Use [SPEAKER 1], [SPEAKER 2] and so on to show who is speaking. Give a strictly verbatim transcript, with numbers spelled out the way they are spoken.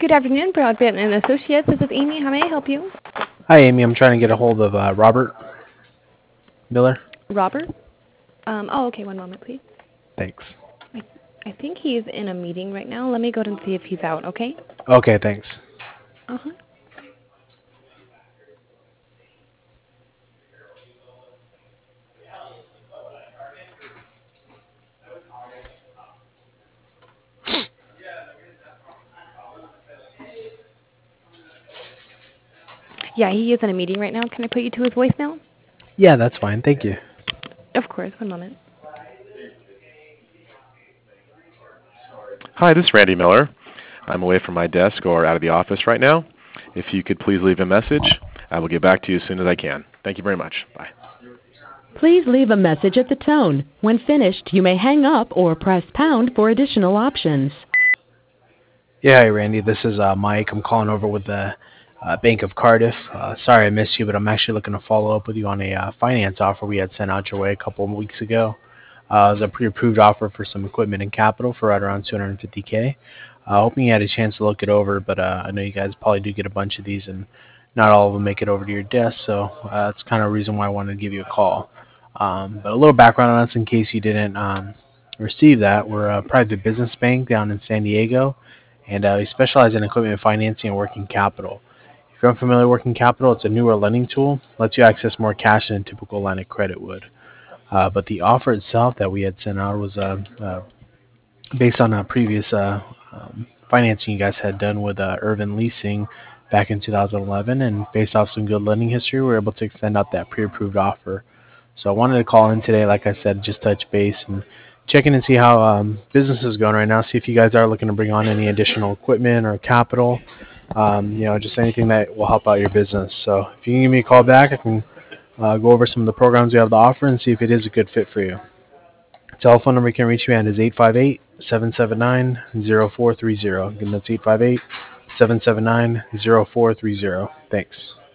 [SPEAKER 1] Good afternoon, Broadbent and Associates. This is Amy. How may I help you?
[SPEAKER 2] Hi, Amy. I'm trying to get a hold of uh, Robert Miller.
[SPEAKER 1] Robert? Um, oh, okay. One moment, please.
[SPEAKER 2] Thanks.
[SPEAKER 1] I, I think he's in a meeting right now. Let me go and see if he's out, okay?
[SPEAKER 2] Okay, thanks.
[SPEAKER 1] Uh-huh. Yeah, he is in a meeting right now. Can I put you to his voicemail?
[SPEAKER 2] Yeah, that's fine. Thank you.
[SPEAKER 1] Of course. One moment.
[SPEAKER 3] Hi, this is Randy Miller. I'm away from my desk or out of the office right now. If you could please leave a message, I will get back to you as soon as I can. Thank you very much. Bye.
[SPEAKER 4] Please leave a message at the tone. When finished, you may hang up or press pound for additional options.
[SPEAKER 2] Yeah, hi, Randy. This is uh, Mike. I'm calling over with the uh, Bank of Cardiff. Uh, sorry I missed you, but I'm actually looking to follow up with you on a uh, finance offer we had sent out your way a couple of weeks ago. Uh, it was a pre-approved offer for some equipment and capital for right around two hundred fifty K. Uh, hoping you had a chance to look it over, but uh, I know you guys probably do get a bunch of these, and not all of them make it over to your desk, so uh, that's kind of the reason why I wanted to give you a call. Um, but a little background on us in case you didn't um, receive that. We're a private business bank down in San Diego, and uh, we specialize in equipment financing and working capital. If you're unfamiliar with working capital, it's a newer lending tool, lets you access more cash than a typical line of credit would. Uh, but the offer itself that we had sent out was uh, uh, based on a previous uh, um, financing you guys had done with uh, Irvin Leasing back in two thousand eleven, and based off some good lending history, we were able to extend out that pre-approved offer. So I wanted to call in today, like I said, just touch base and check in and see how um, business is going right now, see if you guys are looking to bring on any additional equipment or capital, um, you know, just anything that will help out your business. So if you can give me a call back, I can uh, go over some of the programs we have to offer and see if it is a good fit for you. Telephone number you can reach me at is eight five eight, seven seven nine, zero four three zero. Again, that's eight five eight, seven seven nine, zero four three zero. Thanks.